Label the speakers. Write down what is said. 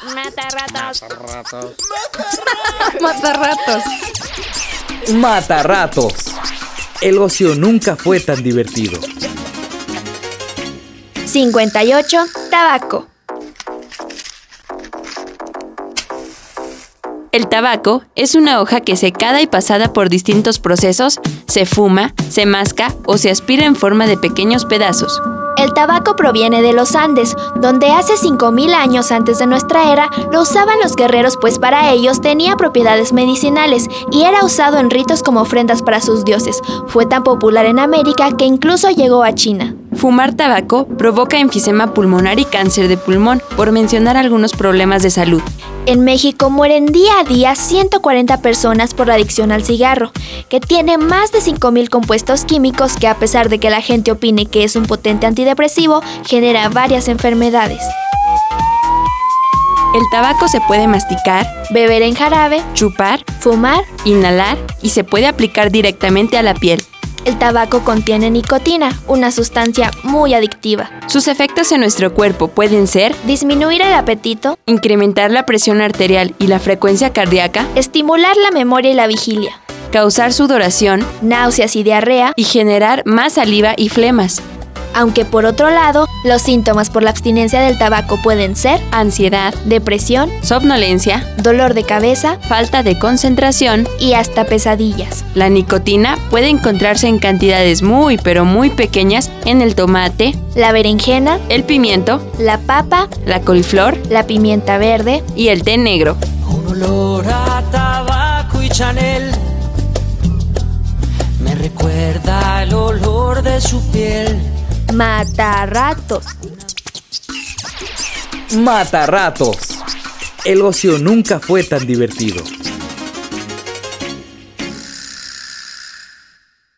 Speaker 1: Mata ratos.
Speaker 2: Mata ratos.
Speaker 3: Mata ratos. El ocio nunca fue tan divertido.
Speaker 1: 58. Tabaco.
Speaker 4: El tabaco es una hoja que secada y pasada por distintos procesos, se fuma, se masca o se aspira en forma de pequeños pedazos.
Speaker 1: El tabaco proviene de los Andes, donde hace 5000 años antes de nuestra era lo usaban los guerreros, pues para ellos tenía propiedades medicinales y era usado en ritos como ofrendas para sus dioses. Fue tan popular en América que incluso llegó a China.
Speaker 4: Fumar tabaco provoca enfisema pulmonar y cáncer de pulmón, por mencionar algunos problemas de salud.
Speaker 1: En México mueren día a día 140 personas por la adicción al cigarro, que tiene más de 5000 compuestos químicos que, a pesar de que la gente opine que es un potente antidepresivo, genera varias enfermedades.
Speaker 4: El tabaco se puede masticar,
Speaker 1: Beber en jarabe,
Speaker 4: chupar,
Speaker 1: fumar.
Speaker 4: inhalar y se puede aplicar directamente a la piel.
Speaker 1: El tabaco contiene nicotina, una sustancia muy adictiva.
Speaker 4: Sus efectos en nuestro cuerpo pueden ser
Speaker 1: Disminuir el apetito,
Speaker 4: incrementar la presión arterial y la frecuencia cardíaca,
Speaker 1: estimular la memoria y la vigilia,
Speaker 4: causar sudoración
Speaker 1: náuseas y diarrea,
Speaker 4: y generar más saliva y flemas,
Speaker 1: aunque por otro lado, los síntomas por la abstinencia del tabaco pueden ser
Speaker 4: ansiedad,
Speaker 1: depresión,
Speaker 4: somnolencia,
Speaker 1: dolor de cabeza
Speaker 4: falta de concentración.
Speaker 1: y hasta pesadillas.
Speaker 4: La nicotina puede encontrarse en cantidades muy pero muy pequeñas en el tomate,
Speaker 1: La berenjena,
Speaker 4: el pimiento,
Speaker 1: la papa,
Speaker 4: la coliflor
Speaker 1: la pimienta verde.
Speaker 4: y el té negro.
Speaker 5: Un olor a tabaco y Chanel me recuerda el olor de su piel.
Speaker 1: Mata ratos.
Speaker 3: Mata ratos. El ocio nunca fue tan divertido.